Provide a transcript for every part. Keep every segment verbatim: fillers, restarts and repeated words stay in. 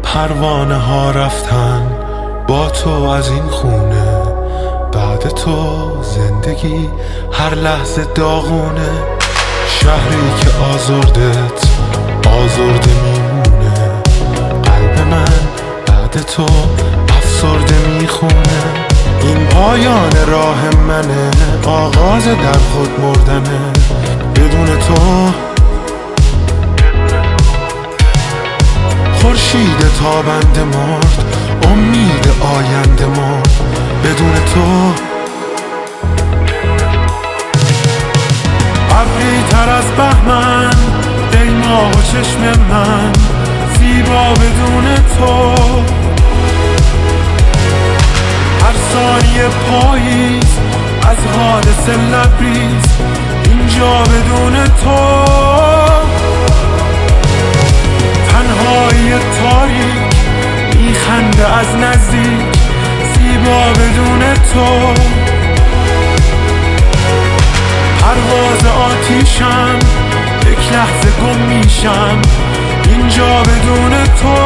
پروانه ها رفتن با تو از این خونه، بعد تو زندگی هر لحظه داغونه. شهری که آزردت آزرده میمونه، قلب من بعد تو افسرده میخونه. این پایان راه منه، آغاز در خود مردنه. بدون تو خورشید تابنده مرد، امید آینده مرد. بدون تو ابری تر از بهمن، ای ماه و چشم من زیبا بدون تو. هر ثانیه پاییز از حادثه لبریز، اینجا بدون تو. تنهایی تاریک میخنده از نزدیک، زیبا بدون تو. پرواز آتیشم، یک لحظه گم میشم اینجا بدون تو.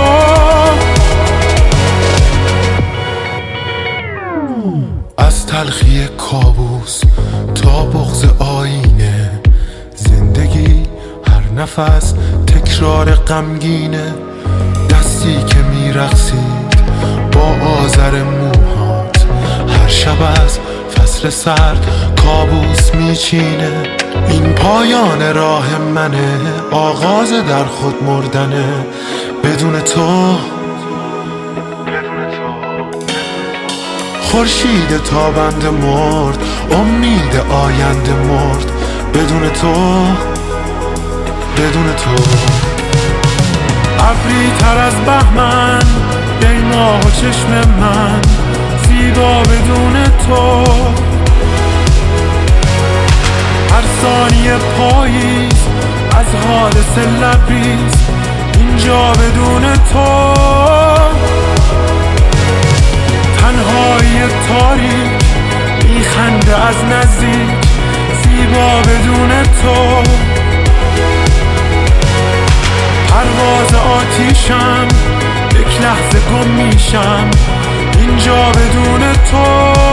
از تلخی کابوس تا بغض آینه، زندگی هر نفس تکرار غمگینه. دستی که میرقصید با آذر موهات، هر شب از فصل سرد کابوس میچینه. این پایان راه منه، آغاز در خود مردنه. بدون تو خورشید تابنده مرد، امید آینده مرد. بدون تو بدون تو ابری تر از بهمن، ای ماه و چشم من زیبا بدون تو. هر ثانیه پاییز از حادثه لبریز، اینجا بدون تو. تنهایی تاریک میخنده از نزدیک، زیبا بدون تو. پرواز آتیشم، یک لحظه گم میشم اینجا بدون تو.